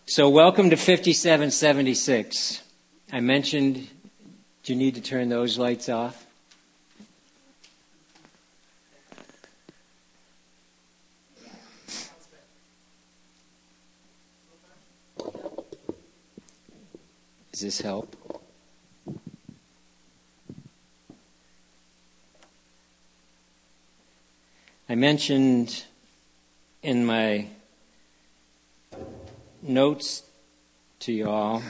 So welcome to 5776. I mentioned, do you need to turn those lights off? Does this help? I mentioned in my notes to you all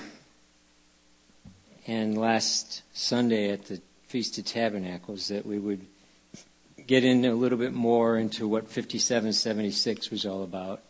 and last Sunday at the Feast of Tabernacles that we would get in a little bit more into what 5776 was all about.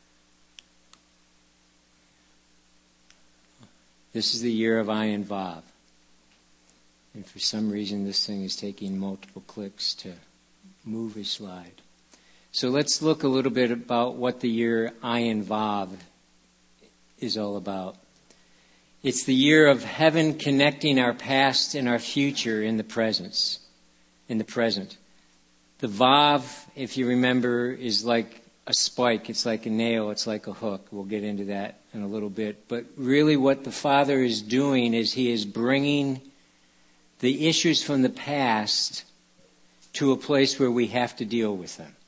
This is the year of Ayin Vav. And for some reason this thing is taking multiple clicks to move a slide. So let's look a little bit about what the year Ayin Vav is all about. It's the year of heaven connecting our past and our future in the present. The Vav, if you remember, is like a spike. It's like a nail. It's like a hook. We'll get into that in a little bit. But really what the Father is doing is He is bringing the issues from the past to a place where we have to deal with them.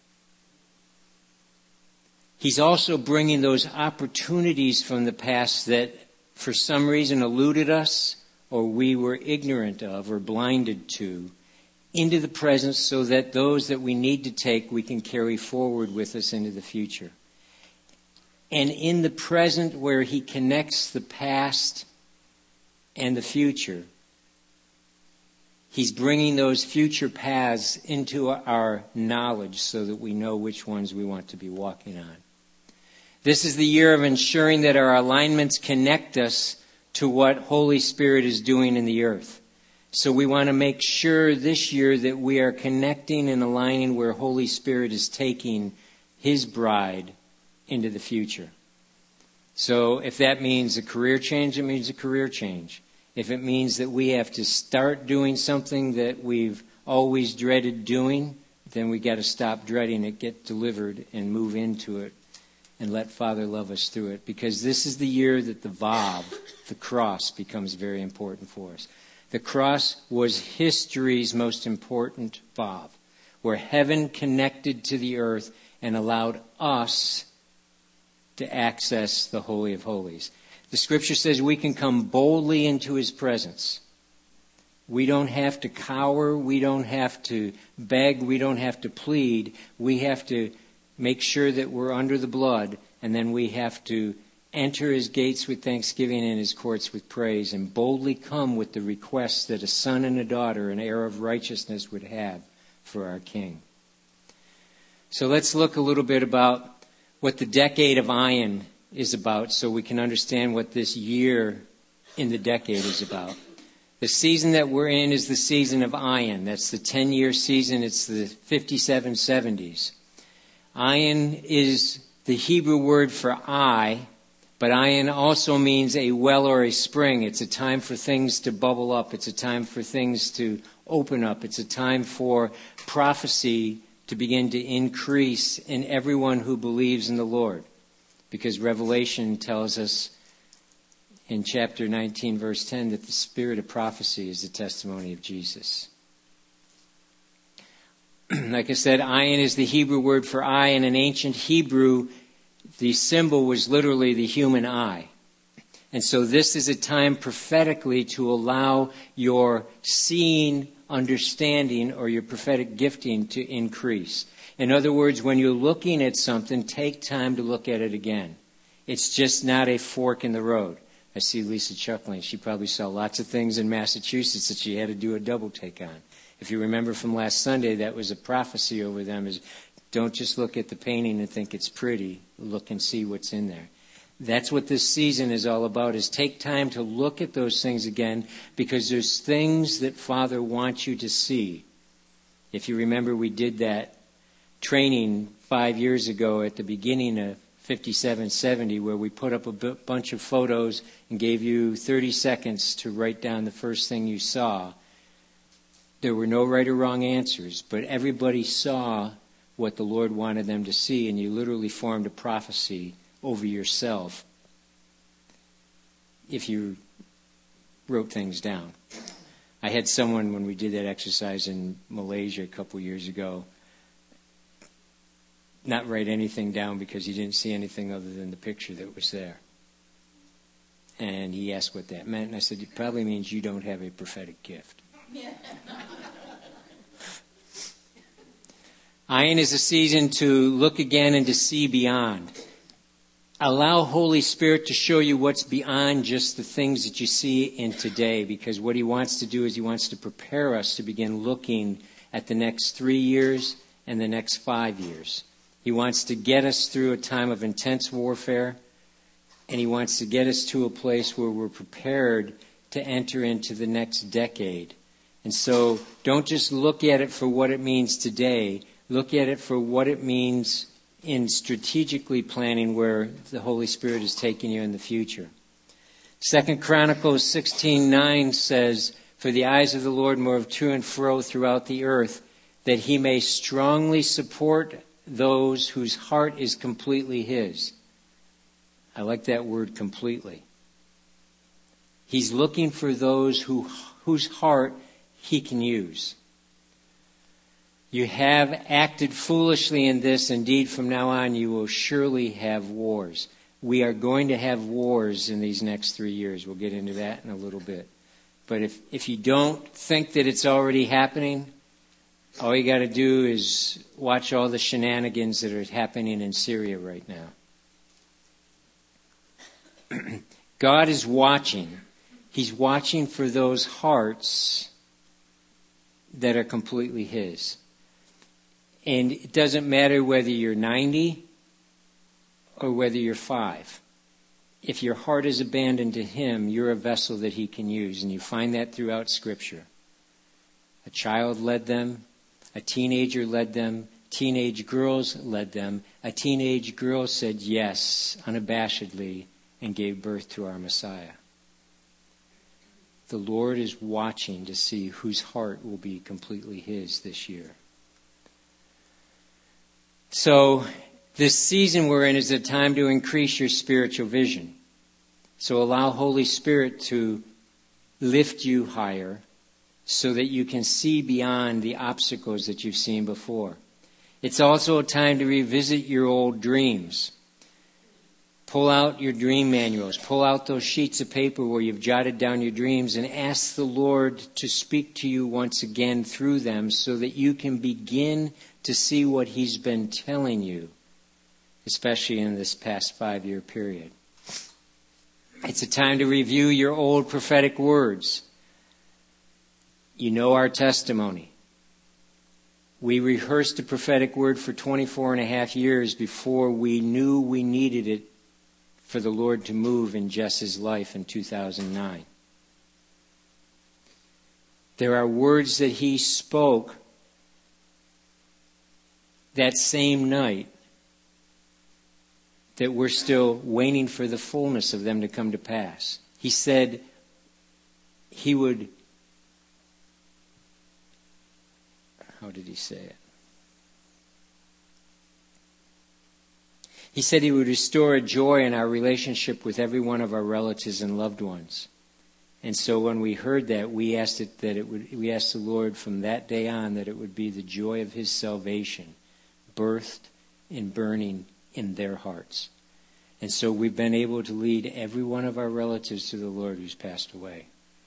He's also bringing those opportunities from the past that for some reason eluded us or we were ignorant of or blinded to into the present so that those that we need to take we can carry forward with us into the future. And in the present where He connects the past and the future, He's bringing those future paths into our knowledge so that we know which ones we want to be walking on. This is the year of ensuring that our alignments connect us to what Holy Spirit is doing in the earth. So we want to make sure this year that we are connecting and aligning where Holy Spirit is taking His bride into the future. So if that means a career change, it means a career change. If it means that we have to start doing something that we've always dreaded doing, then we got to stop dreading it, get delivered, and move into it. And let Father love us through it. Because this is the year that the Vav, the cross, becomes very important for us. The cross was history's most important Vav. Where heaven connected to the earth and allowed us to access the Holy of Holies. The Scripture says we can come boldly into His presence. We don't have to cower. We don't have to beg. We don't have to plead. We have to make sure that we're under the blood, and then we have to enter His gates with thanksgiving and His courts with praise, and boldly come with the requests that a son and a daughter, an heir of righteousness, would have for our King. So let's look a little bit about what the decade of Ayin is about so we can understand what this year in the decade is about. The season that we're in is the season of Ayin. That's the 10-year season. It's the 5770s. Ayin is the Hebrew word for eye, but Ayin also means a well or a spring. It's a time for things to bubble up. It's a time for things to open up. It's a time for prophecy to begin to increase in everyone who believes in the Lord. Because Revelation tells us in chapter 19, verse 10, that the spirit of prophecy is the testimony of Jesus. Like I said, Ayin is the Hebrew word for eye. In an ancient Hebrew, the symbol was literally the human eye. And so this is a time prophetically to allow your seeing, understanding, or your prophetic gifting to increase. In other words, when you're looking at something, take time to look at it again. It's just not a fork in the road. I see Lisa chuckling. She probably saw lots of things in Massachusetts that she had to do a double take on. If you remember from last Sunday, that was a prophecy over them, is don't just look at the painting and think it's pretty. Look and see what's in there. That's what this season is all about, is take time to look at those things again, because there's things that Father wants you to see. If you remember, we did that training 5 years ago at the beginning of 5770, where we put up a bunch of photos and gave you 30 seconds to write down the first thing you saw. There were no right or wrong answers, but everybody saw what the Lord wanted them to see, and you literally formed a prophecy over yourself if you wrote things down. I had someone, when we did that exercise in Malaysia a couple years ago, not write anything down because he didn't see anything other than the picture that was there. And he asked what that meant, and I said, it probably means you don't have a prophetic gift. Ayin is a season to look again and to see beyond. Allow Holy Spirit to show you what's beyond just the things that you see in today, because what he wants to do is he wants to prepare us to begin looking at the next 3 years and the next 5 years. He wants to get us through a time of intense warfare, and he wants to get us to a place where we're prepared to enter into the next decade. And so don't just look at it for what it means today. Look at it for what it means in strategically planning where the Holy Spirit is taking you in the future. 2 Chronicles 16:9 says, "For the eyes of the Lord move to and fro throughout the earth, that he may strongly support those whose heart is completely his." I like that word, completely. He's looking for those whose heart he can use. You have acted foolishly in this. Indeed, from now on, you will surely have wars. We are going to have wars in these next 3 years. We'll get into that in a little bit. But if you don't think that it's already happening, all you got to do is watch all the shenanigans that are happening in Syria right now. God is watching. He's watching for those hearts that are completely his. And it doesn't matter whether you're 90 or whether you're 5. If your heart is abandoned to him, you're a vessel that he can use. And you find that throughout Scripture. A child led them. A teenager led them. Teenage girls led them. A teenage girl said yes unabashedly and gave birth to our Messiah. The Lord is watching to see whose heart will be completely his this year. So this season we're in is a time to increase your spiritual vision. So allow Holy Spirit to lift you higher so that you can see beyond the obstacles that you've seen before. It's also a time to revisit your old dreams. Pull out your dream manuals. Pull out those sheets of paper where you've jotted down your dreams and ask the Lord to speak to you once again through them so that you can begin to see what he's been telling you, especially in this past 5-year period. It's a time to review your old prophetic words. You know our testimony. We rehearsed a prophetic word for 24 and a half years before we knew we needed it for the Lord to move in Jess's life in 2009. There are words that he spoke that same night that we're still waiting for the fullness of them to come to pass. He said he would, how did he say it? He said he would restore a joy in our relationship with every one of our relatives and loved ones. And so when we heard that, we asked we asked the Lord from that day on that it would be the joy of his salvation, birthed and burning in their hearts. And so we've been able to lead every one of our relatives to the Lord who's passed away.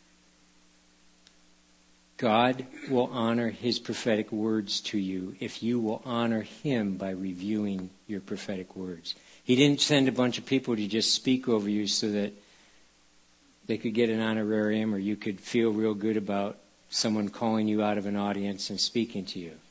God will honor his prophetic words to you if you will honor him by reviewing your prophetic words. He didn't send a bunch of people to just speak over you so that they could get an honorarium or you could feel real good about someone calling you out of an audience and speaking to you.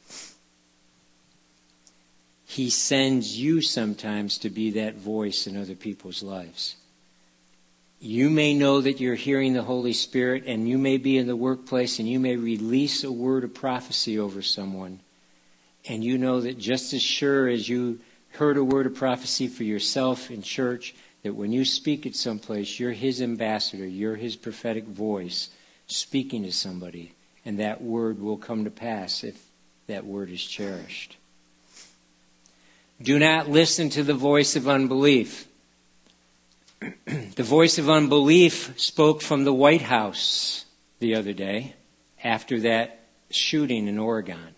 He sends you sometimes to be that voice in other people's lives. You may know that you're hearing the Holy Spirit, and you may be in the workplace and you may release a word of prophecy over someone. And you know that just as sure as you heard a word of prophecy for yourself in church, that when you speak at someplace, you're his ambassador, you're his prophetic voice speaking to somebody, and that word will come to pass if that word is cherished. Do not listen to the voice of unbelief. The voice of unbelief spoke from the White House the other day after that shooting in Oregon.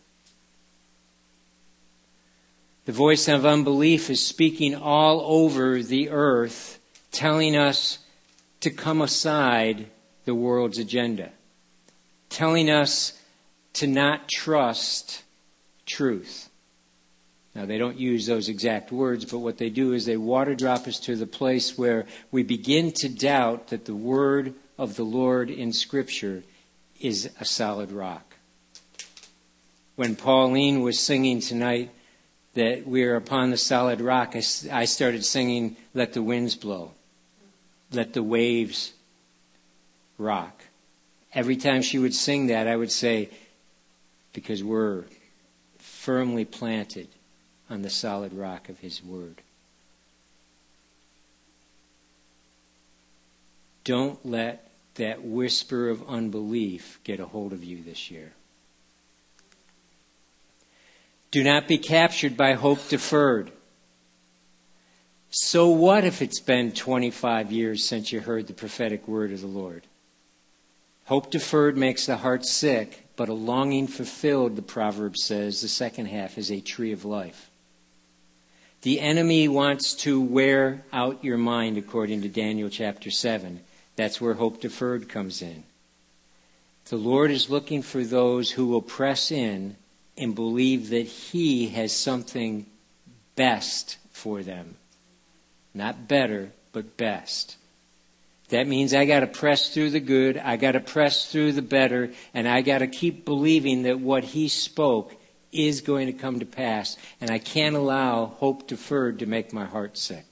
The voice of unbelief is speaking all over the earth, telling us to come aside the world's agenda, telling us to not trust truth. Now, they don't use those exact words, but what they do is they water drop us to the place where we begin to doubt that the word of the Lord in Scripture is a solid rock. When Pauline was singing tonight that we are upon the solid rock, I started singing, "Let the winds blow. Let the waves rock." Every time she would sing that, I would say, because we're firmly planted on the solid rock of His Word. Don't let that whisper of unbelief get a hold of you this year. Do not be captured by hope deferred. So what if it's been 25 years since you heard the prophetic word of the Lord? Hope deferred makes the heart sick, but a longing fulfilled, the proverb says, the second half, is a tree of life. The enemy wants to wear out your mind, according to Daniel chapter 7. That's where hope deferred comes in. The Lord is looking for those who will press in and believe that He has something best for them. Not better, but best. That means I got to press through the good, I got to press through the better, and I got to keep believing that what He spoke is going to come to pass, and I can't allow hope deferred to make my heart sick.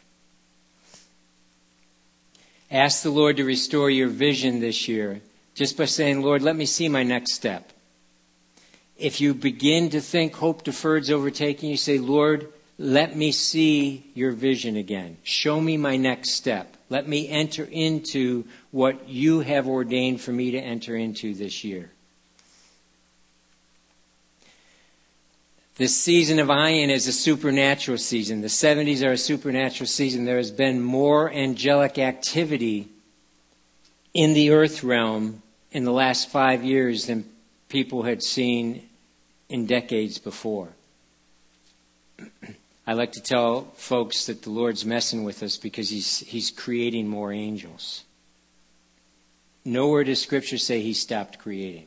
Ask the Lord to restore your vision this year just by saying, "Lord, let me see my next step." If you begin to think hope deferred's overtaking you, say, "Lord, let me see your vision again. Show me my next step. Let me enter into what you have ordained for me to enter into this year." This season of Ayin is a supernatural season. The 70s are a supernatural season. There has been more angelic activity in the earth realm in the last 5 years than people had seen in decades before. I like to tell folks that the Lord's messing with us because He's creating more angels. Nowhere does Scripture say He stopped creating.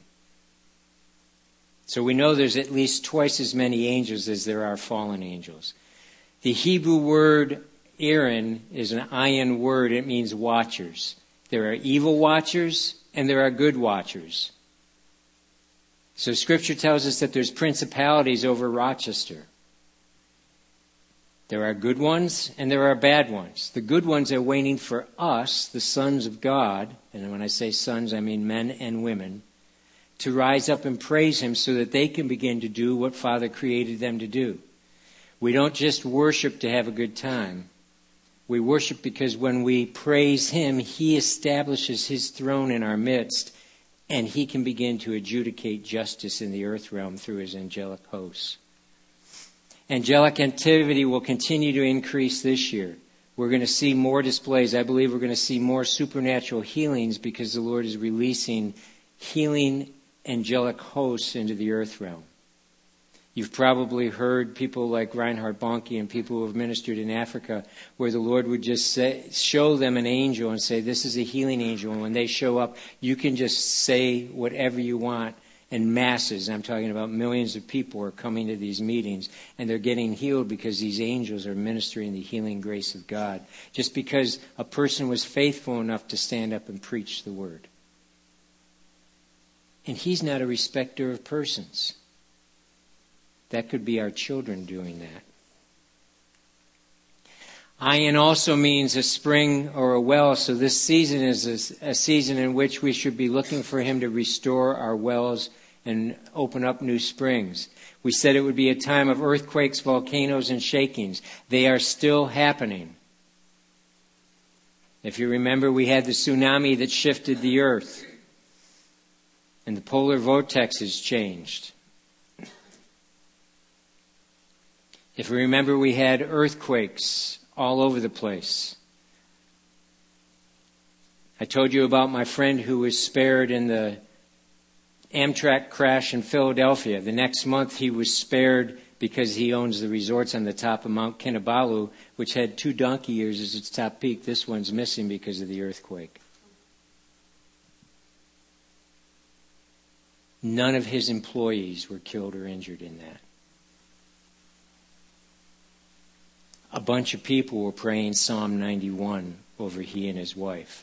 So we know there's at least twice as many angels as there are fallen angels. The Hebrew word Aaron is an ayin word. It means watchers. There are evil watchers and there are good watchers. So Scripture tells us that there's principalities over Rochester. There are good ones and there are bad ones. The good ones are waiting for us, the sons of God, and when I say sons, I mean men and women, to rise up and praise Him so that they can begin to do what Father created them to do. We don't just worship to have a good time. We worship because when we praise Him, He establishes His throne in our midst, and He can begin to adjudicate justice in the earth realm through His angelic hosts. Angelic activity will continue to increase this year. We're going to see more displays. I believe we're going to see more supernatural healings because the Lord is releasing healing angelic hosts into the earth realm. You've probably heard people like Reinhard Bonnke and people who have ministered in Africa where the Lord would just show them an angel and say, "This is a healing angel." And when they show up, you can just say whatever you want. And masses, I'm talking about millions of people, are coming to these meetings and they're getting healed because these angels are ministering the healing grace of God. Just because a person was faithful enough to stand up and preach the word. And He's not a respecter of persons. That could be our children doing that. Ayin also means a spring or a well. So this season is a season in which we should be looking for Him to restore our wells and open up new springs. We said it would be a time of earthquakes, volcanoes, and shakings. They are still happening. If you remember, we had the tsunami that shifted the earth. And the polar vortexes changed. If we remember, we had earthquakes all over the place. I told you about my friend who was spared in the Amtrak crash in Philadelphia. The next month he was spared because he owns the resorts on the top of Mount Kinabalu, which had 2 donkey years as its top peak. This one's missing because of the earthquake. None of his employees were killed or injured in that. A bunch of people were praying Psalm 91 over he and his wife.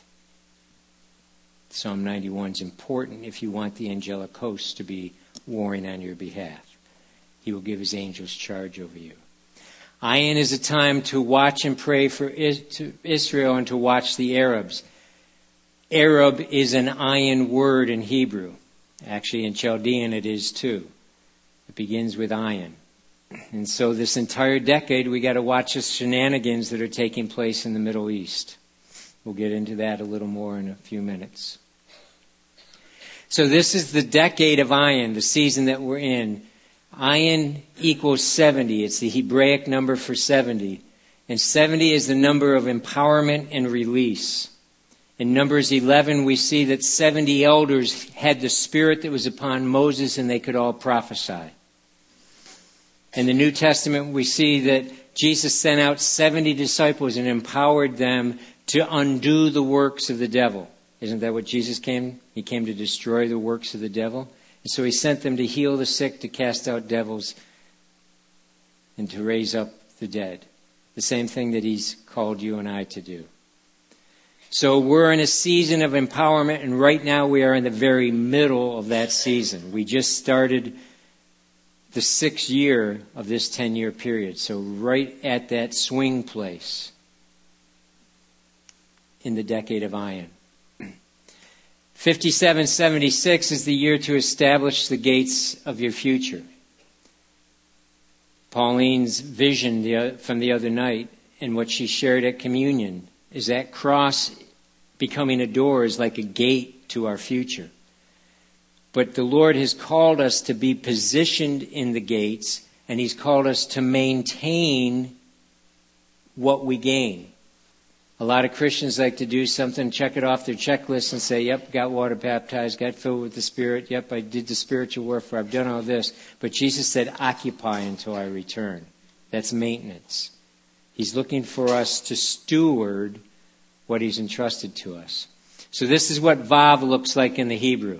Psalm 91 is important if you want the angelic hosts to be warring on your behalf. He will give his angels charge over you. Ayin is a time to watch and pray for Israel and to watch the Arabs. Arab is an ayin word in Hebrew. Actually, in Chaldean it is too. It begins with ayin. And so this entire decade we got to watch the shenanigans that are taking place in the Middle East. We'll get into that a little more in a few minutes. So this is the decade of Ayin, the season that we're in. Ayin equals 70. It's the Hebraic number for 70. And 70 is the number of empowerment and release. In Numbers 11, we see that 70 elders had the spirit that was upon Moses and they could all prophesy. In the New Testament, we see that Jesus sent out 70 disciples and empowered them to undo the works of the devil. Isn't that what Jesus came? He came to destroy the works of the devil. And so he sent them to heal the sick, to cast out devils, and to raise up the dead. The same thing that he's called you and I to do. So we're in a season of empowerment, and right now we are in the very middle of that season. We just started the 6th year of this 10-year period. So right at that swing place in the decade of Ayin. 5776 is the year to establish the gates of your future. Pauline's vision from the other night and what she shared at communion is that cross becoming a door is like a gate to our future. But the Lord has called us to be positioned in the gates, and he's called us to maintain what we gain. A lot of Christians like to do something, check it off their checklist and say, yep, got water baptized, got filled with the Spirit, yep, I did the spiritual warfare, I've done all this. But Jesus said, occupy until I return. That's maintenance. He's looking for us to steward what he's entrusted to us. So this is what Vav looks like in the Hebrew.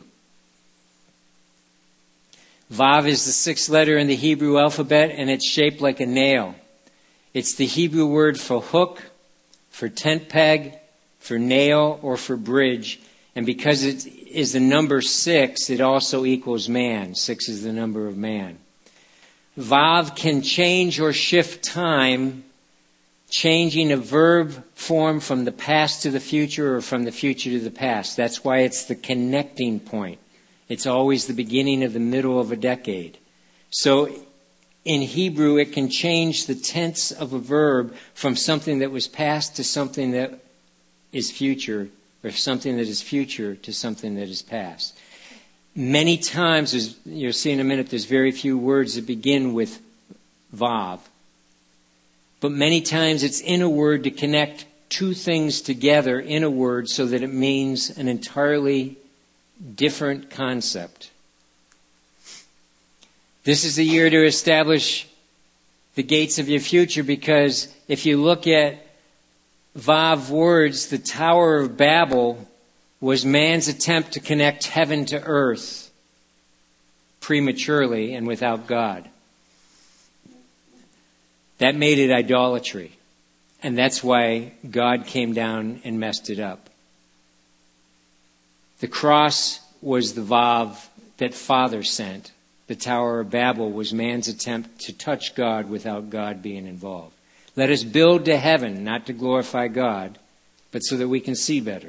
Vav is the 6th letter in the Hebrew alphabet, and it's shaped like a nail. It's the Hebrew word for hook, for tent peg, for nail, or for bridge. And because it is the number 6, it also equals man. 6 is the number of man. Vav can change or shift time, changing a verb form from the past to the future or from the future to the past. That's why it's the connecting point. It's always the beginning of the middle of a decade. So in Hebrew, it can change the tense of a verb from something that was past to something that is future, or something that is future to something that is past. Many times, as you'll see in a minute, there's very few words that begin with Vav. But many times it's in a word to connect two things together in a word so that it means an entirely different concept. This is the year to establish the gates of your future, because if you look at Vav words, the Tower of Babel was man's attempt to connect heaven to earth prematurely and without God. That made it idolatry. And that's why God came down and messed it up. The cross was the Vav that Father sent. The Tower of Babel was man's attempt to touch God without God being involved. Let us build to heaven, not to glorify God, but so that we can see better.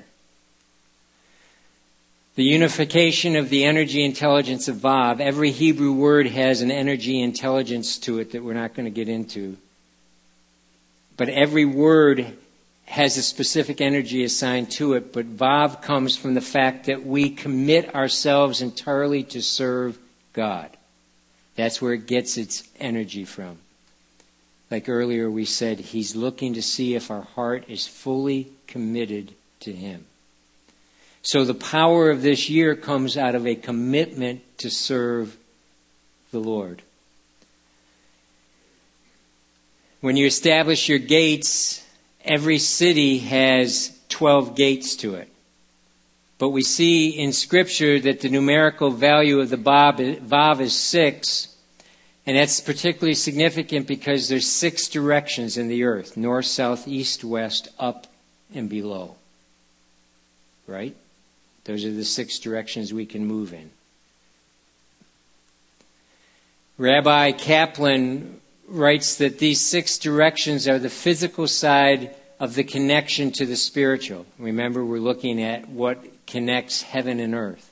The unification of the energy intelligence of Vav. Every Hebrew word has an energy intelligence to it that we're not going to get into. But every word has a specific energy assigned to it. But Vav comes from the fact that we commit ourselves entirely to serve God. That's where it gets its energy from. Like earlier we said, he's looking to see if our heart is fully committed to him. So the power of this year comes out of a commitment to serve the Lord. When you establish your gates, every city has 12 gates to it. But we see in Scripture that the numerical value of the Vav is 6. And that's particularly significant because there's 6 directions in the earth: north, south, east, west, up, and below. Right? Those are the 6 directions we can move in. Rabbi Kaplan writes that these 6 directions are the physical side of the connection to the spiritual. Remember, we're looking at what connects heaven and earth.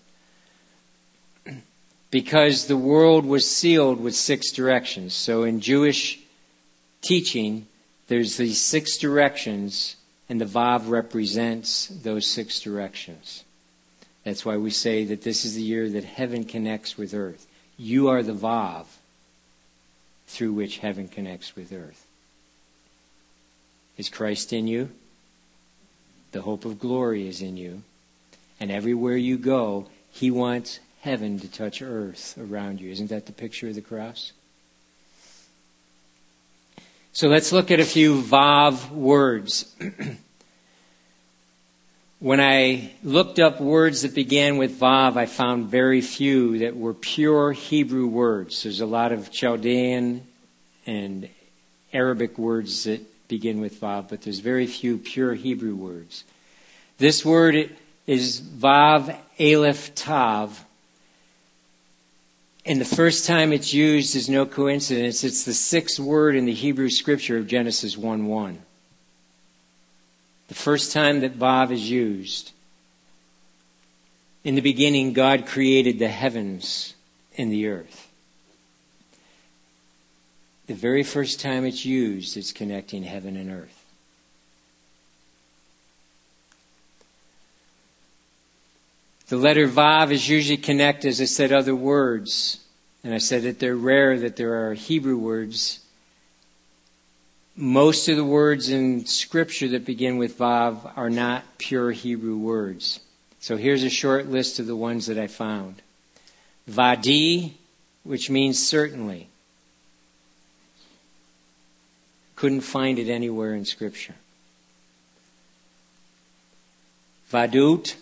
Because the world was sealed with 6 directions. So in Jewish teaching, there's these 6 directions, and the Vav represents those 6 directions. That's why we say that this is the year that heaven connects with earth. You are the Vav through which heaven connects with earth. Is Christ in you? The hope of glory is in you. And everywhere you go, He wants heaven to touch earth around you. Isn't that the picture of the cross? So let's look at a few Vav words. When I looked up words that began with Vav, I found very few that were pure Hebrew words. There's a lot of Chaldean and Arabic words that begin with Vav, but there's very few pure Hebrew words. This word is Vav Aleph Tav. And the first time it's used is no coincidence. It's the 6th word in the Hebrew scripture of Genesis 1:1. The first time that Vav is used. In the beginning, God created the heavens and the earth. The very first time it's used, it's connecting heaven and earth. The letter Vav is usually connected, as I said, other words. And I said that they're rare that there are Hebrew words. Most of the words in Scripture that begin with Vav are not pure Hebrew words. So here's a short list of the ones that I found. Vadi, which means certainly. Couldn't find it anywhere in Scripture. Vadut,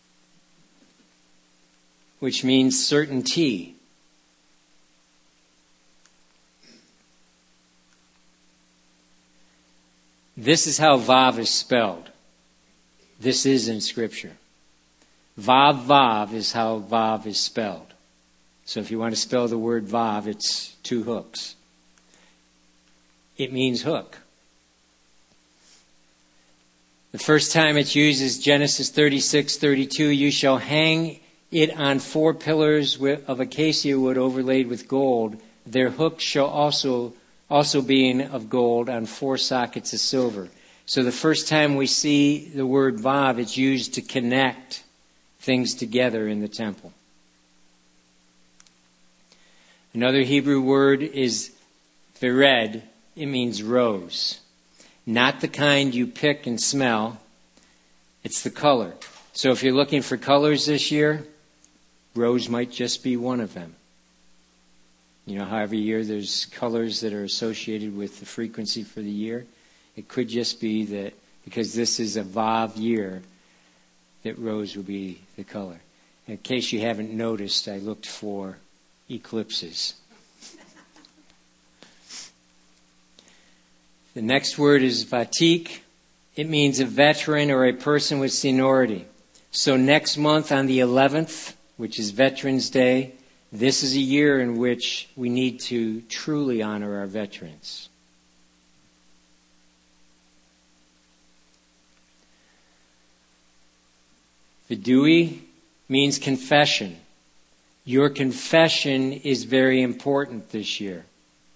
which means certainty. This is how Vav is spelled. This is in Scripture. Vav Vav is how Vav is spelled. So if you want to spell the word Vav, it's 2 hooks. It means hook. The first time it's used is Genesis 36:32. You shall hang it on 4 pillars of acacia wood overlaid with gold. Their hooks shall also being of gold on 4 sockets of silver. So the first time we see the word Vav, it's used to connect things together in the temple. Another Hebrew word is vered. It means rose. Not the kind you pick and smell. It's the color. So if you're looking for colors this year, rose might just be one of them. You know how every year there's colors that are associated with the frequency for the year? It could just be that because this is a Vav year, that rose will be the color. In case you haven't noticed, I looked for eclipses. The next word is vatik. It means a veteran or a person with seniority. So next month on the 11th, which is Veterans Day, this is a year in which we need to truly honor our veterans. Vidui means confession. Your confession is very important this year.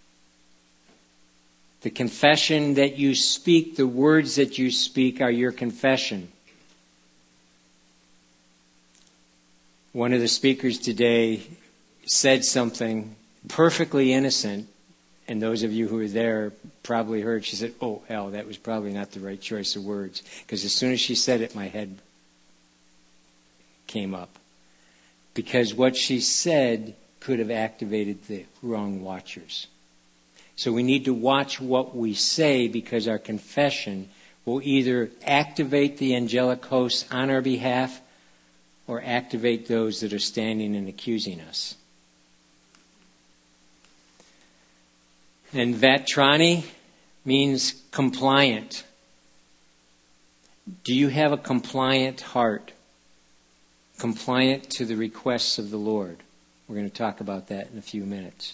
The confession that you speak, the words that you speak are your confession. One of the speakers today said something perfectly innocent, and those of you who were there probably heard. She said, "Oh, Al, that was probably not the right choice of words," because as soon as she said it, my head. came up. Because what she said could have activated the wrong watchers. So we need to watch what we say, because our confession will either activate the angelic hosts on our behalf or activate those that are standing and accusing us. And Vatrani means compliant. Do you have a compliant heart? Compliant to the requests of the Lord. We're going to talk about that in a few minutes.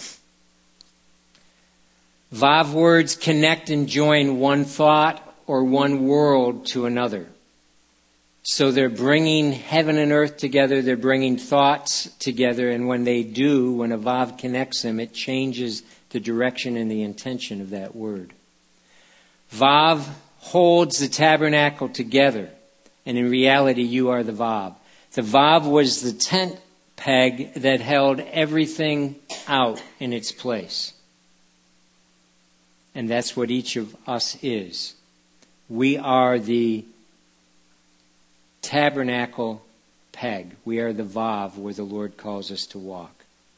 Vav words connect and join one thought or one world to another. So they're bringing heaven and earth together. They're bringing thoughts together. And when they do, when a Vav connects them, it changes the direction and the intention of that word. Vav holds the tabernacle together. And in reality, you are the Vav. The Vav was the tent peg that held everything out in its place. And that's what each of us is. We are the tabernacle peg. We are the Vav where the Lord calls us to walk.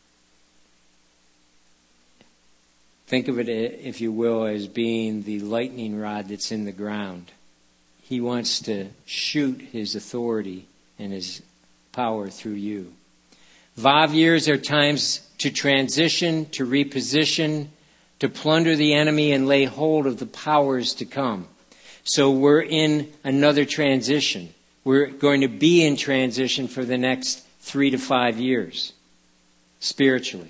Think of it, if you will, as being the lightning rod that's in the ground. He wants to shoot his authority and his power through you. Vav years are times to transition, to reposition, to plunder the enemy and lay hold of the powers to come. So we're in another transition. We're going to be in transition for the next 3 to 5 years, spiritually.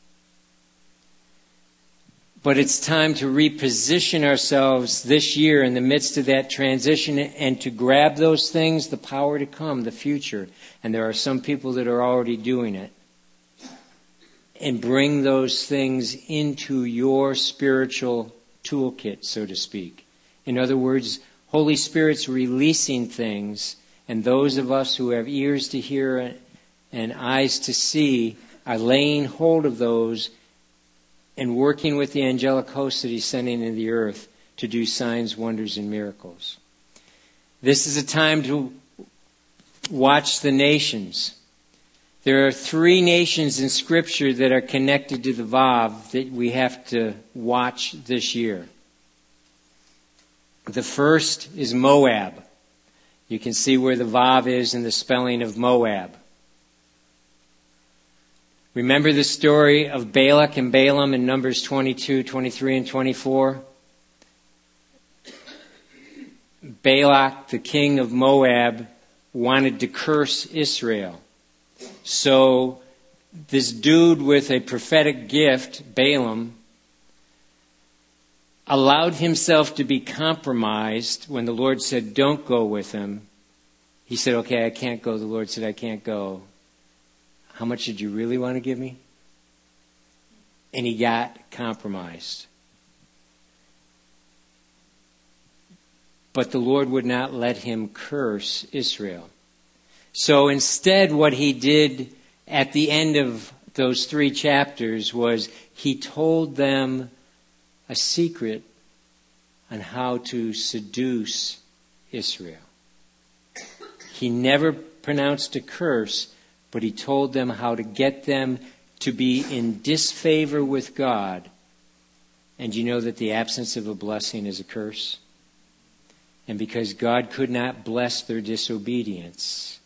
But it's time to reposition ourselves this year in the midst of that transition and to grab those things, the power to come, the future. And there are some people that are already doing it. And bring those things into your spiritual toolkit, so to speak. In other words, Holy Spirit's releasing things, and those of us who have ears to hear and eyes to see are laying hold of those and working with the angelic hosts that he's sending into the earth to do signs, wonders, and miracles. This is a time to watch the nations. There are 3 nations in Scripture that are connected to the Vav that we have to watch this year. The first is Moab. You can see where the Vav is in the spelling of Moab. Remember the story of Balak and Balaam in Numbers 22, 23, and 24? Balak, the king of Moab, wanted to curse Israel. So this dude with a prophetic gift, Balaam, allowed himself to be compromised when the Lord said, don't go with him. He said, okay, I can't go. The Lord said, I can't go. How much did you really want to give me? And he got compromised. But the Lord would not let him curse Israel. So instead, what he did at the end of those 3 chapters was he told them a secret on how to seduce Israel. He never pronounced a curse, but he told them how to get them to be in disfavor with God. And you know that the absence of a blessing is a curse? And because God could not bless their disobedience,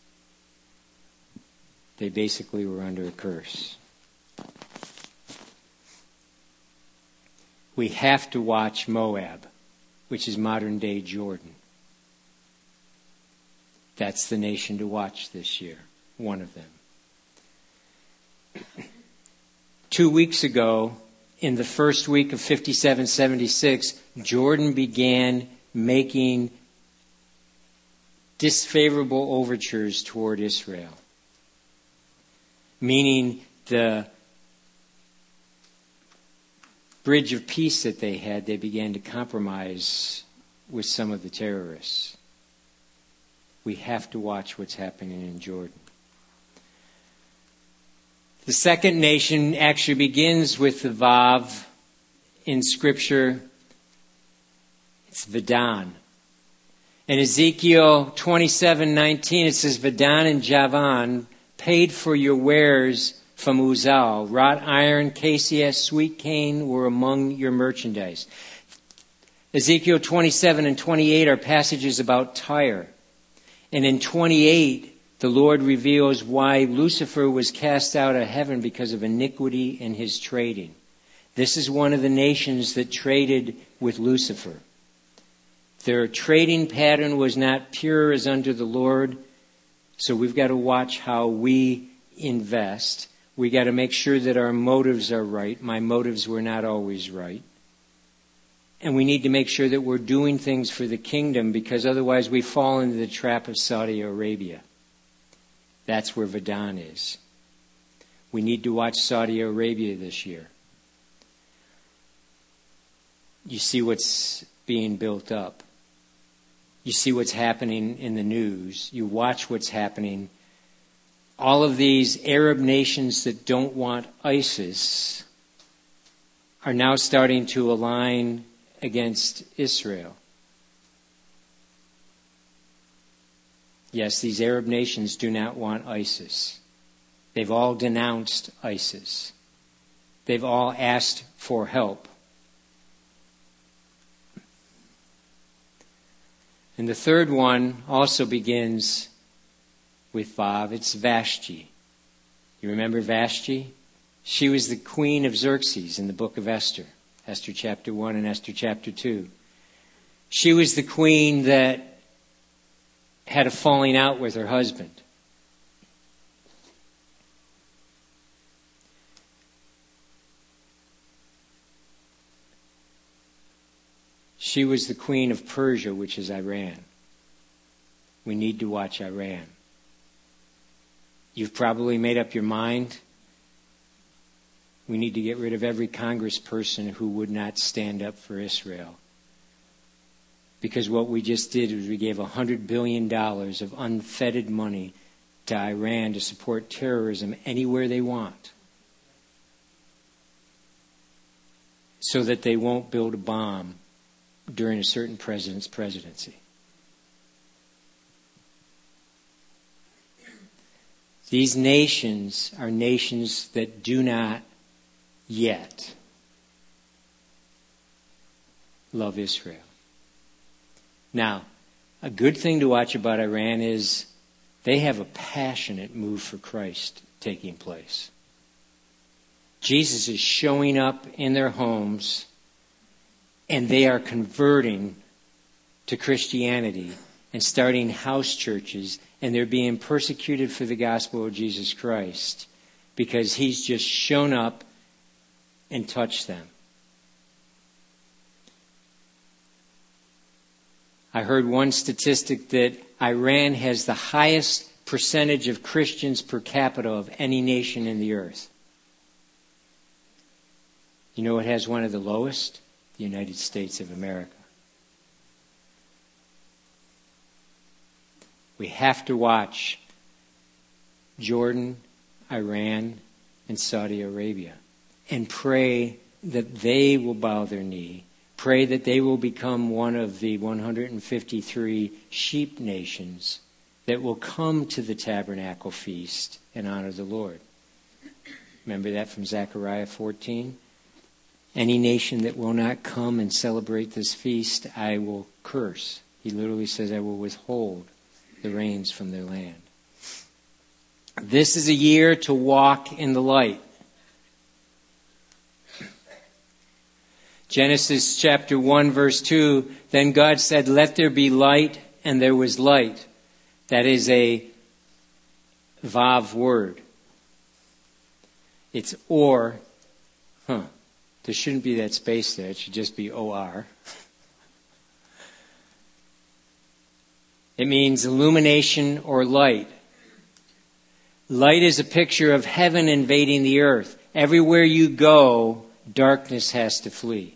they basically were under a curse. We have to watch Moab, which is modern day Jordan. That's the nation to watch this year, one of them. 2 weeks ago, in the first week of 5776, Jordan began making disfavorable overtures toward Israel. Meaning the bridge of peace that they had, they began to compromise with some of the terrorists. We have to watch what's happening in Jordan. The second nation actually begins with the Vav in Scripture. It's Veddan. In Ezekiel 27:19, it says, Vadan and Javan paid for your wares from Uzal. Wrought iron, cassia, sweet cane were among your merchandise. Ezekiel 27 and 28 are passages about Tyre. And in 28, the Lord reveals why Lucifer was cast out of heaven because of iniquity in his trading. This is one of the nations that traded with Lucifer. Their trading pattern was not pure as under the Lord, so we've got to watch how we invest. We got to make sure that our motives are right. My motives were not always right. And we need to make sure that we're doing things for the kingdom, because otherwise we fall into the trap of Saudi Arabia. That's where Vadan is. We need to watch Saudi Arabia this year. You see what's being built up. You see what's happening in the news. You watch what's happening. All of these Arab nations that don't want ISIS are now starting to align against Israel. Yes, these Arab nations do not want ISIS. They've all denounced ISIS. They've all asked for help. And the third one also begins with Vav. It's Vashti. You remember Vashti? She was the queen of Xerxes in the book of Esther. Esther chapter 1 and Esther chapter 2. She was the queen that had a falling out with her husband. She was the queen of Persia, which is Iran. We need to watch Iran. You've probably made up your mind. We need to get rid of every congressperson who would not stand up for Israel. Because what we just did was we gave $100 billion of unfettered money to Iran to support terrorism anywhere they want, so that they won't build a bomb during a certain president's presidency. These nations are nations that do not yet love Israel. Now, a good thing to watch about Iran is they have a passionate move for Christ taking place. Jesus is showing up in their homes, and they are converting to Christianity and starting house churches, and they're being persecuted for the gospel of Jesus Christ because he's just shown up and touched them. I heard one statistic that Iran has the highest percentage of Christians per capita of any nation in the earth. You know what has one of the lowest? The United States of America. We have to watch Jordan, Iran, and Saudi Arabia and pray that they will bow their knee. Pray that they will become one of the 153 sheep nations that will come to the tabernacle feast and honor the Lord. Remember that from Zechariah 14? Any nation that will not come and celebrate this feast, I will curse. He literally says, I will withhold the rains from their land. This is a year to walk in the light. Genesis chapter 1 verse 2, then God said, let there be light, and there was light. That is a Vav word. It's or. There shouldn't be that space there. It should just be O-R. It means illumination or light. Light is a picture of heaven invading the earth. Everywhere you go, darkness has to flee.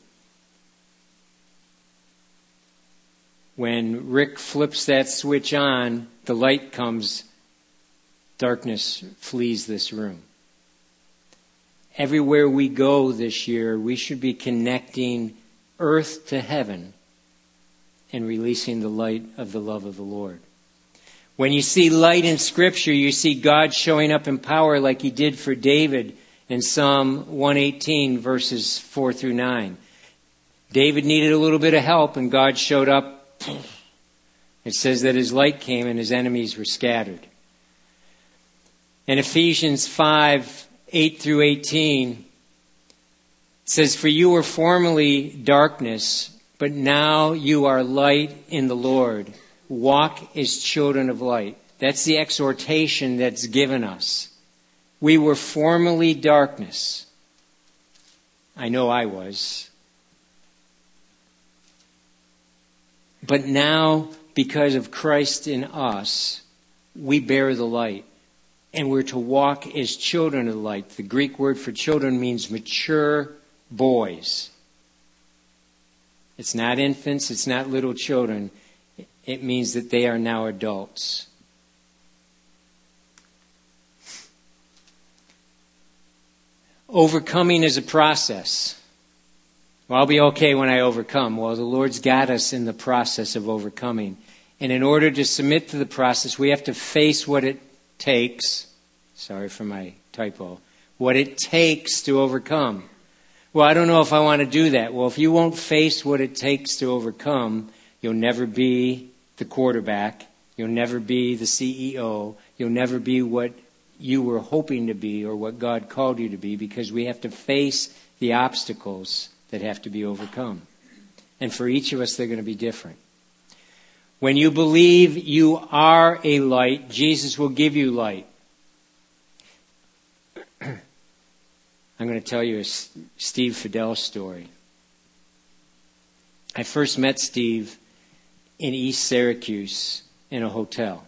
When Rick flips that switch on, the light comes, darkness flees this room. Everywhere we go this year, we should be connecting earth to heaven and releasing the light of the love of the Lord. When you see light in Scripture, you see God showing up in power like he did for David in Psalm 118, verses 4 through 9. David needed a little bit of help, and God showed up. It says that his light came and his enemies were scattered. In Ephesians 5, 8 through 18, it says, "For you were formerly darkness, but now you are light in the Lord. Walk as children of light." That's the exhortation that's given us. We were formerly darkness. I know I was. But now, because of Christ in us, we bear the light. And we're to walk as children of the light. The Greek word for children means mature boys. It's not infants, it's not little children. It means that they are now adults. Overcoming is a process. Well, I'll be okay when I overcome. Well, the Lord's got us in the process of overcoming. And in order to submit to the process, we have to face what it takes. Sorry for my typo. What it takes to overcome. Well, I don't know if I want to do that. Well, if you won't face what it takes to overcome, you'll never be the quarterback. You'll never be the CEO. You'll never be what you were hoping to be or what God called you to be, because we have to face the obstacles that have to be overcome. And for each of us, they're going to be different. When you believe you are a light, Jesus will give you light. I'm going to tell you a Steve Fidel story. I first met Steve in East Syracuse in a hotel.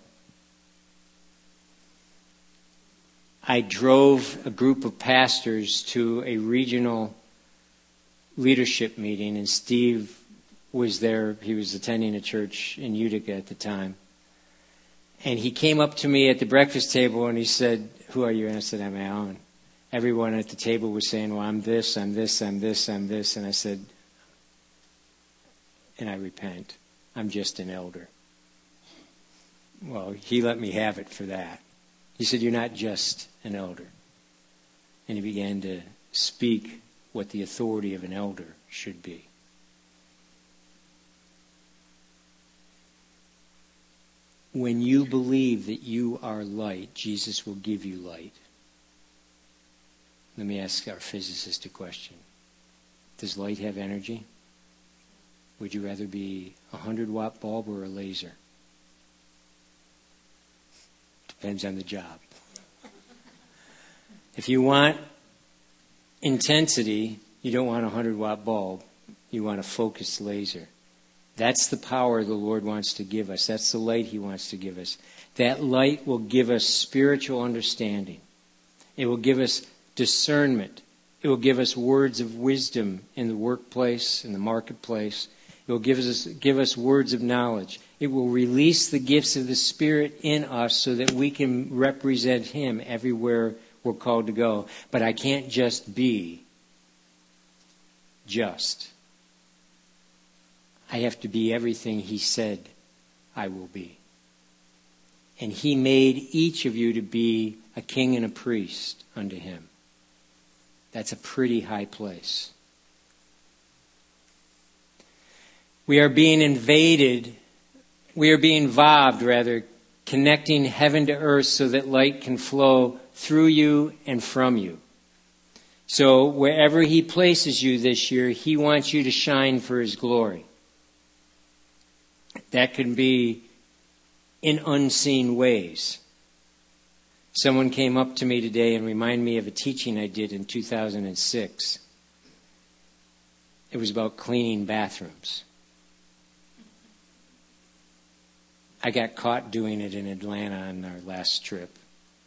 I drove a group of pastors to a regional leadership meeting, and Steve was there. He was attending a church in Utica at the time. And he came up to me at the breakfast table and he said, "Who are you?" And I said, "I'm Alan." Everyone at the table was saying, "Well, I'm this, I'm this, I'm this, I'm this." And I said, "And I repent. I'm just an elder." Well, he let me have it for that. He said, "You're not just an elder." And he began to speak what the authority of an elder should be. When you believe that you are light, Jesus will give you light. Let me ask our physicist a question. Does light have energy? Would you rather be a 100-watt bulb or a laser? Depends on the job. If you want intensity, you don't want a 100-watt bulb. You want a focused laser. That's the power the Lord wants to give us. That's the light he wants to give us. That light will give us spiritual understanding. It will give us discernment. It will give us words of wisdom in the workplace, in the marketplace. It will give us words of knowledge. It will release the gifts of the Spirit in us so that we can represent him everywhere we're called to go. But I can't just be just. I have to be everything he said I will be. And he made each of you to be a king and a priest unto him. That's a pretty high place. We are being involved, connecting heaven to earth so that light can flow through you and from you. So wherever he places you this year, he wants you to shine for his glory. That can be in unseen ways. Someone came up to me today and reminded me of a teaching I did in 2006. It was about cleaning bathrooms. I got caught doing it in Atlanta on our last trip.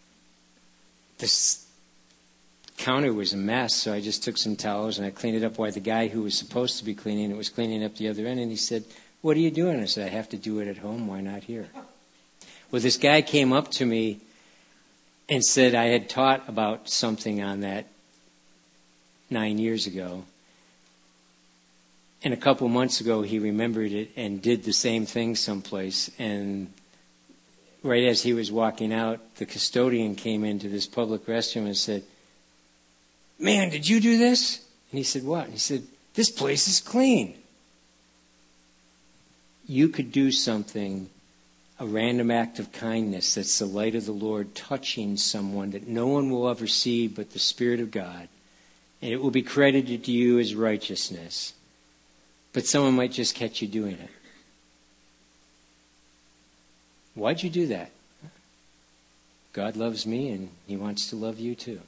This counter was a mess, so I just took some towels and I cleaned it up while the guy who was supposed to be cleaning it was cleaning up the other end, and he said, "What are you doing?" I said, "I have to do it at home. Why not here?" Well, this guy came up to me and said I had taught about something on that 9 years ago. And a couple months ago, he remembered it and did the same thing someplace. And right as he was walking out, the custodian came into this public restroom and said, "Man, did you do this?" And he said, "What?" And he said, "This place is clean." You could do something, a random act of kindness that's the light of the Lord touching someone that no one will ever see but the Spirit of God. And it will be credited to you as righteousness. But someone might just catch you doing it. Why'd you do that? God loves me and He wants to love you too.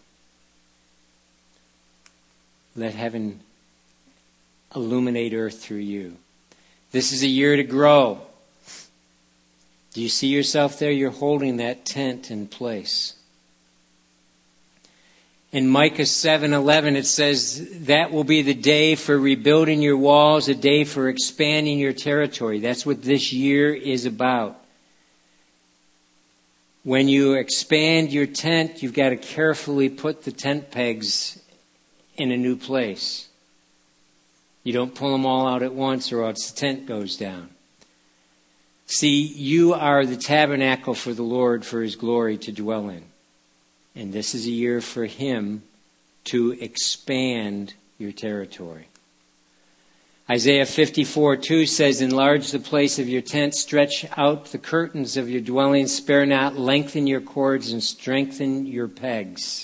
Let heaven illuminate earth through you. This is a year to grow. Do you see yourself there? You're holding that tent in place. In Micah 7:11 it says, that will be the day for rebuilding your walls, a day for expanding your territory. That's what this year is about. When you expand your tent, you've got to carefully put the tent pegs in a new place. You don't pull them all out at once or else the tent goes down. See, you are the tabernacle for the Lord, for His glory to dwell in. And this is a year for Him to expand your territory. Isaiah 54:2 says, enlarge the place of your tent, stretch out the curtains of your dwelling, spare not, lengthen your cords and strengthen your pegs.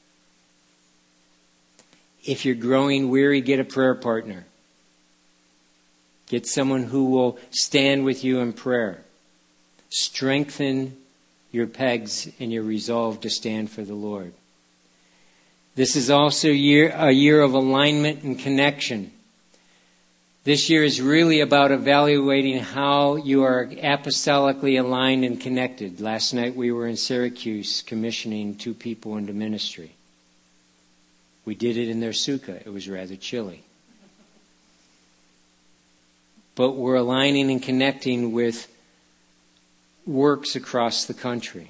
If you're growing weary, get a prayer partner. Get someone who will stand with you in prayer. Strengthen your pegs and your resolve to stand for the Lord. This is also a year of alignment and connection. This year is really about evaluating how you are apostolically aligned and connected. Last night we were in Syracuse commissioning 2 people into ministry. We did it in their sukkah. It was rather chilly. But we're aligning and connecting with works across the country.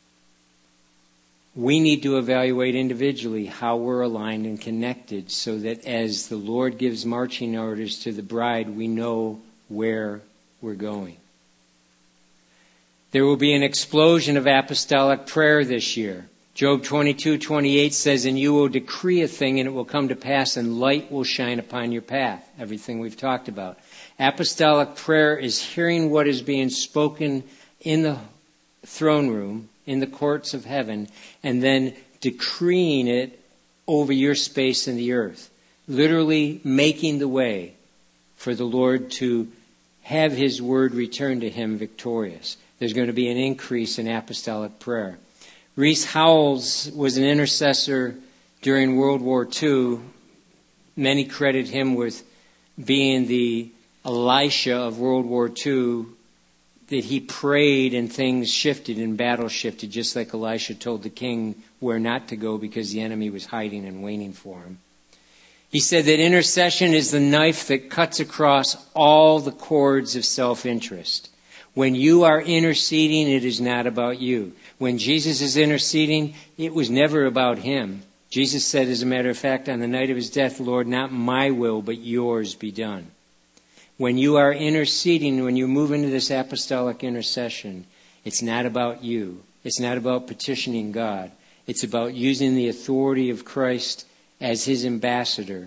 We need to evaluate individually how we're aligned and connected so that as the Lord gives marching orders to the bride, we know where we're going. There will be an explosion of apostolic prayer this year. Job 22:28 says, and you will decree a thing and it will come to pass and light will shine upon your path. Everything we've talked about. Apostolic prayer is hearing what is being spoken in the throne room, in the courts of heaven, and then decreeing it over your space in the earth. Literally making the way for the Lord to have His word return to Him victorious. There's going to be an increase in apostolic prayer. Rees Howells was an intercessor during World War II. Many credit him with being the Elisha of World War II, that he prayed and things shifted and battle shifted, just like Elisha told the king where not to go because the enemy was hiding and waiting for him. He said that intercession is the knife that cuts across all the cords of self-interest. When you are interceding, it is not about you. When Jesus is interceding, it was never about Him. Jesus said, as a matter of fact, on the night of His death, Lord, not my will, but yours be done. When you are interceding, when you move into this apostolic intercession, it's not about you. It's not about petitioning God. It's about using the authority of Christ as His ambassador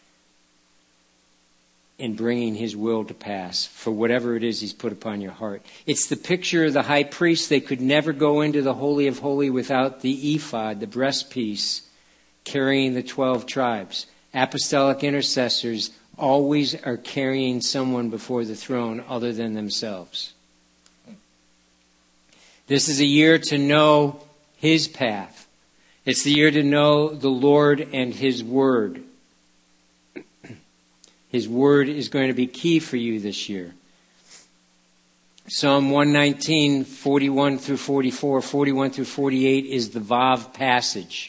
and bringing His will to pass for whatever it is He's put upon your heart. It's the picture of the high priest. They could never go into the Holy of Holies without the ephod, the breastpiece, carrying the 12 tribes. Apostolic intercessors always are carrying someone before the throne other than themselves. This is a year to know His path. It's the year to know the Lord and His Word. His Word is going to be key for you this year. Psalm 119, 41 through 44, 41 through 48 is the Vav passage.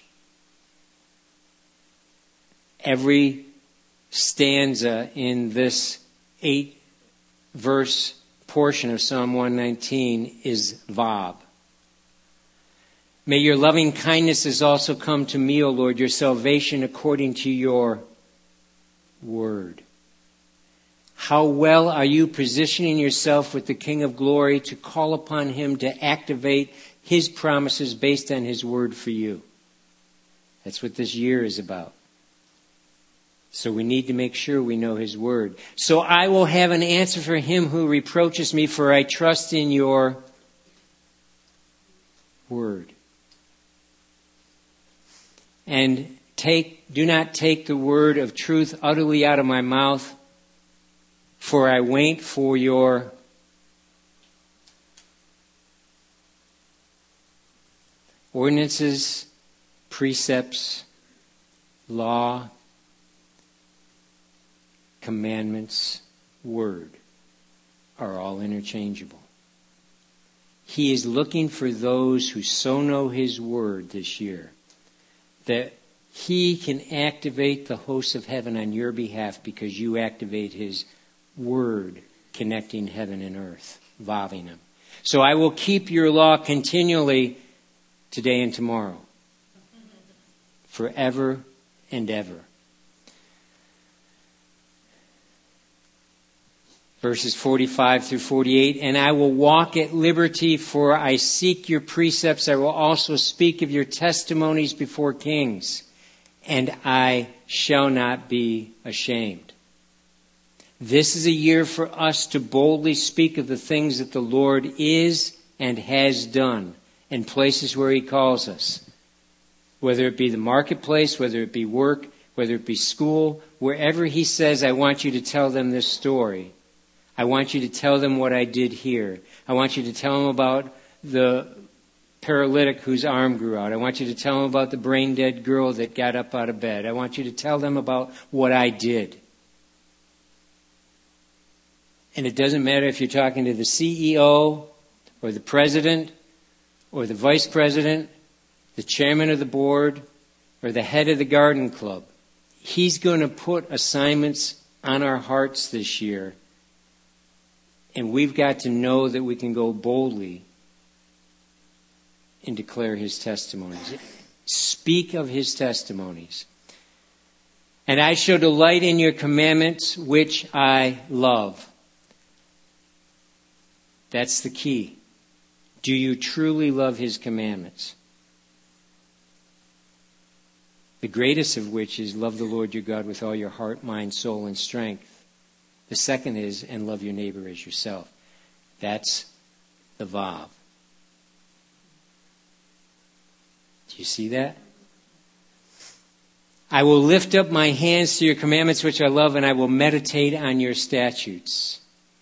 Every stanza in this 8-verse portion of Psalm 119 is Vav. May your loving kindnesses also come to me, O Lord, your salvation according to your word. How well are you positioning yourself with the King of Glory to call upon him to activate his promises based on his word for you? That's what this year is about. So we need to make sure we know his word. So I will have an answer for him who reproaches me, for I trust in your word. And do not take the word of truth utterly out of my mouth, for I wait for your ordinances, precepts, law, commandments, word are all interchangeable. He is looking for those who so know his word this year that he can activate the hosts of heaven on your behalf because you activate his word connecting heaven and earth, vaving them. So I will keep your law continually today and tomorrow, forever and ever. Verses 45 through 48, and I will walk at liberty, for I seek your precepts. I will also speak of your testimonies before kings, and I shall not be ashamed. This is a year for us to boldly speak of the things that the Lord is and has done in places where he calls us. Whether it be the marketplace, whether it be work, whether it be school, wherever he says, I want you to tell them this story. I want you to tell them what I did here. I want you to tell them about the paralytic whose arm grew out. I want you to tell them about the brain-dead girl that got up out of bed. I want you to tell them about what I did. And it doesn't matter if you're talking to the CEO or the president or the vice president, the chairman of the board, or the head of the garden club. He's going to put assignments on our hearts this year. And we've got to know that we can go boldly and declare his testimonies. Speak of his testimonies. And I shall delight in your commandments, which I love. That's the key. Do you truly love his commandments? The greatest of which is love the Lord your God with all your heart, mind, soul, and strength. The second is, and love your neighbor as yourself. That's the Vav. Do you see that? I will lift up my hands to your commandments which I love, and I will meditate on your statutes.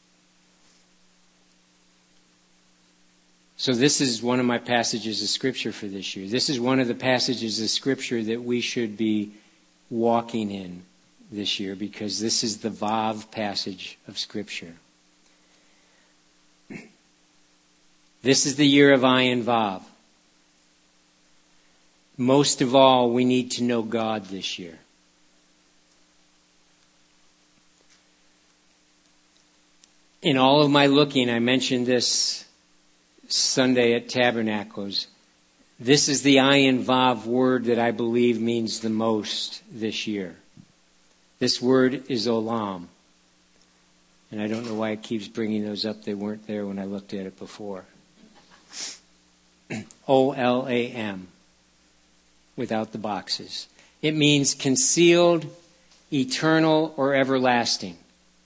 So this is one of my passages of Scripture for this year. This is one of the passages of Scripture that we should be walking in this year, because this is the Vav passage of Scripture. This is the year of Ayin Vav. Most of all, we need to know God this year. In all of my looking, I mentioned this Sunday at Tabernacles. This is the Ayin Vav word that I believe means the most this year. This word is Olam. And I don't know why it keeps bringing those up. They weren't there when I looked at it before. O-L-A-M. Without the boxes. It means concealed, eternal, or everlasting.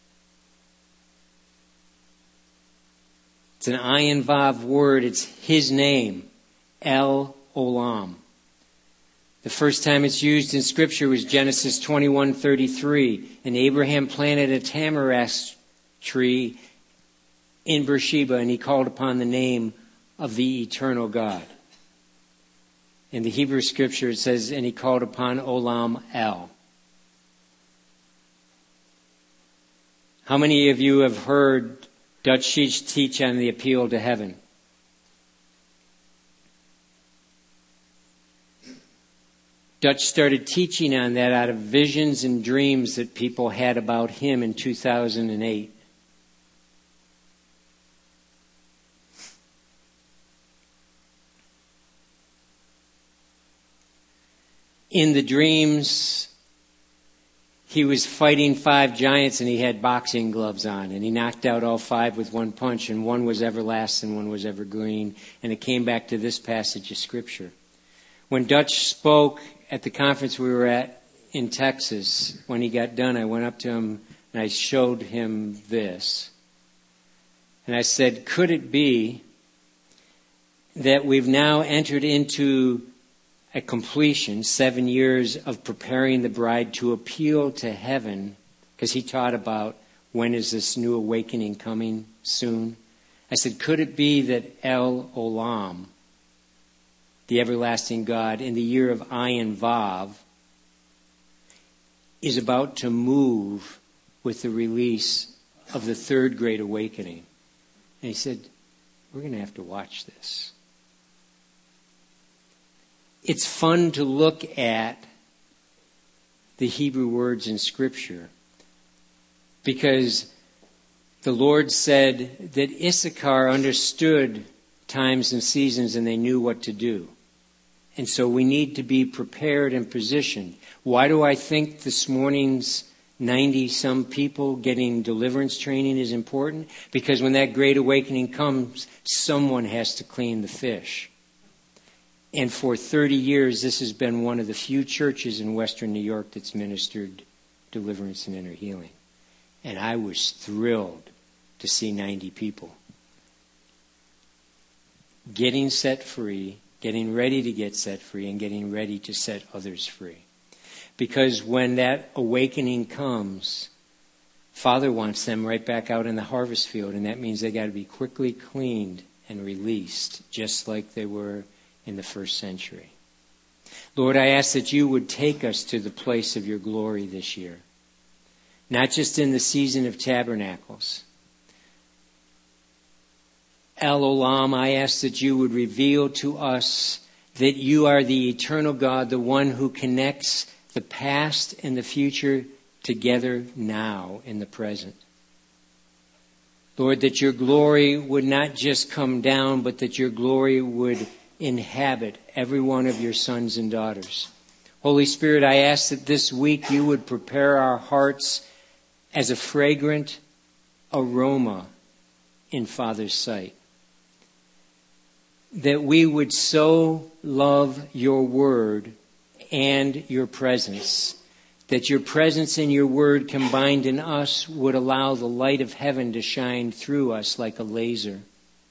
It's an Ayin Vav word. It's his name. El Olam. The first time it's used in Scripture was Genesis 21:33. And Abraham planted a tamarisk tree in Beersheba, and he called upon the name of the eternal God. In the Hebrew Scripture it says, and he called upon Olam El. How many of you have heard Dutch Sheets teach on the appeal to heaven? Dutch started teaching on that out of visions and dreams that people had about him in 2008. In the dreams, he was fighting 5 giants and he had boxing gloves on, and he knocked out all 5 with one punch, and one was everlasting, one was evergreen, and it came back to this passage of Scripture. When Dutch spoke at the conference we were at in Texas, when he got done, I went up to him and I showed him this. And I said, could it be that we've now entered into a completion, 7 years of preparing the bride to appeal to heaven, because he taught about when is this new awakening coming soon. I said, could it be that El Olam, the everlasting God, in the year of Ayin Vav, is about to move with the release of the 3rd Great Awakening? And he said, we're going to have to watch this. It's fun to look at the Hebrew words in Scripture, because the Lord said that Issachar understood times and seasons and they knew what to do. And so we need to be prepared and positioned. Why do I think this morning's 90-some people getting deliverance training is important? Because when that great awakening comes, someone has to clean the fish. And for 30 years, this has been one of the few churches in Western New York that's ministered deliverance and inner healing. And I was thrilled to see 90 people getting set free, getting ready to get set free, and getting ready to set others free. Because when that awakening comes, Father wants them right back out in the harvest field, and that means they got to be quickly cleaned and released, just like they were in the first century. Lord, I ask that you would take us to the place of your glory this year, not just in the season of tabernacles. El Olam, I ask that you would reveal to us that you are the eternal God, the one who connects the past and the future together now in the present. Lord, that your glory would not just come down, but that your glory would inhabit every one of your sons and daughters. Holy Spirit, I ask that this week you would prepare our hearts as a fragrant aroma in Father's sight. That we would so love your word and your presence, that your presence and your word combined in us would allow the light of heaven to shine through us like a laser,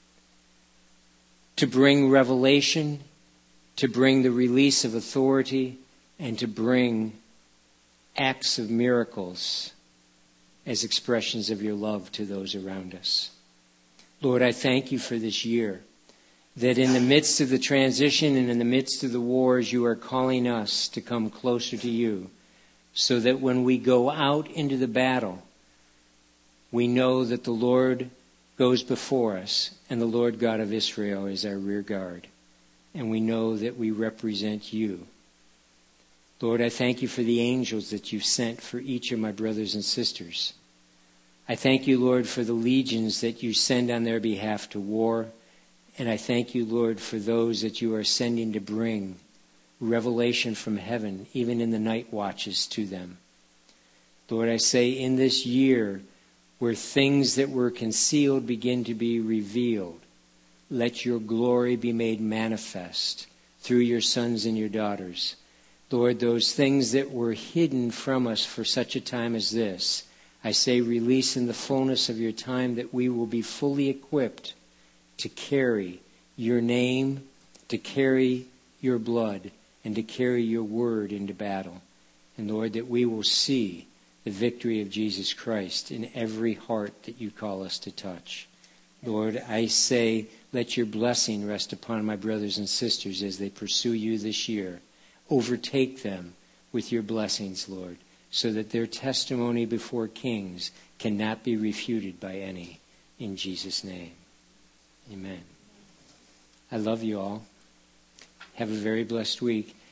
to bring revelation, to bring the release of authority, and to bring acts of miracles as expressions of your love to those around us. Lord, I thank you for this year, that in the midst of the transition and in the midst of the wars, you are calling us to come closer to you, so that when we go out into the battle, we know that the Lord goes before us, and the Lord God of Israel is our rear guard. And we know that we represent you. Lord, I thank you for the angels that you've sent for each of my brothers and sisters. I thank you, Lord, for the legions that you send on their behalf to war. And I thank you, Lord, for those that you are sending to bring revelation from heaven, even in the night watches, to them. Lord, I say in this year, where things that were concealed begin to be revealed, let your glory be made manifest through your sons and your daughters. Lord, those things that were hidden from us for such a time as this, I say release in the fullness of your time, that we will be fully equipped to carry your name, to carry your blood, and to carry your word into battle. And Lord, that we will see the victory of Jesus Christ in every heart that you call us to touch. Lord, I say, let your blessing rest upon my brothers and sisters as they pursue you this year. Overtake them with your blessings, Lord, so that their testimony before kings cannot be refuted by any. In Jesus' name, amen. I love you all. Have a very blessed week.